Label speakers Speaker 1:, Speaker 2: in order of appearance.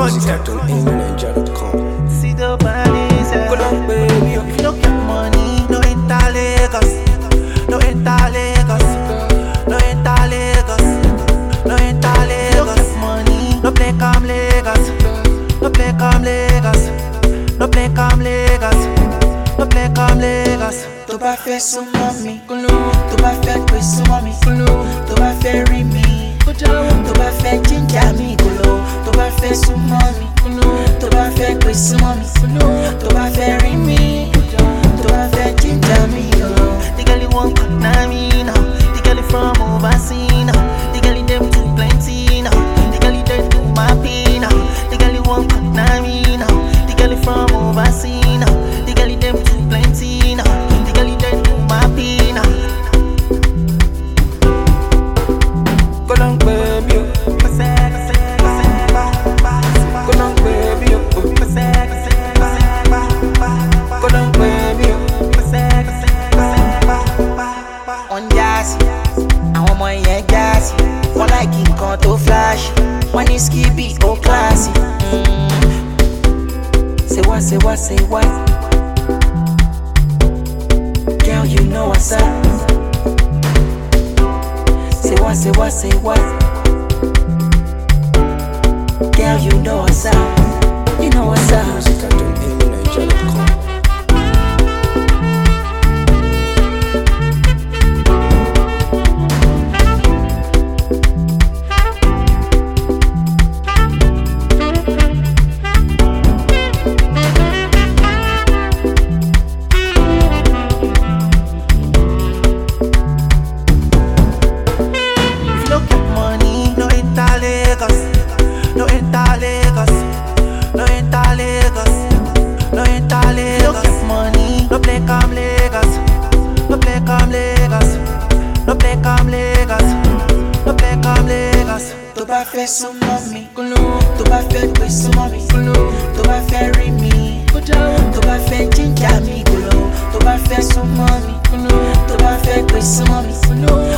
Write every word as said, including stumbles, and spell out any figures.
Speaker 1: run it.
Speaker 2: See the bodies, yeah.
Speaker 1: Go down, baby.
Speaker 2: If you don't get money, no enter Lagos. No enter Lagos. No enter Lagos. No enter Lagos. Money, no play come Lagos. No play come Lagos. No play come Lagos. No play come Lagos.
Speaker 3: Tó bá fẹ́ súnmọ́ mi, tó bá fẹ́ pè súnmọ́ mi, tó bá fẹ́ rí mi, tó bá fẹ́ jíjà mi gòlò, tó bá fẹ́ súnmọ́ mi, tó bá fẹ́ pè súnmọ́ mi, tó bá fẹ́ rí mi, tó bá fẹ́ jíjà mi gòlò.
Speaker 2: The girl you want na me now. The girl you from overseas now. The girl you them too plenty now. The girl you them too my pain now. The girl you want na me now. The girl you from overseas now. The girl you them too plenty now. The girl you them too my pain now.
Speaker 1: Go down, baby. Go down, baby. Go down, baby.
Speaker 3: On jazz, àwọn ọmọ yẹn jazz, wọ́n like nǹkan tó flash, wọ́n ní skippy ó classy. Say what, say what, say what? Girl, you know what's up. Say what, say what, say what? Girl, you know what's up. You know what's up.
Speaker 1: Music at amy niger dot com.
Speaker 2: No enter Lagos, no enter Lagos, no enter Lagos. No get money, no play come Lagos, no play come Lagos, no play come Lagos, no play come Lagos.
Speaker 3: Tó bá fẹ́ súnmọ́ mi, tó bá fẹ́ pè súnmọ́ mi, tó bá fẹ́ rí mi, tó bá fẹ́ jíjà mi gòlò, tó bá fẹ́ súnmọ́ mi, tó bá fẹ́ pè súnmọ́ mi,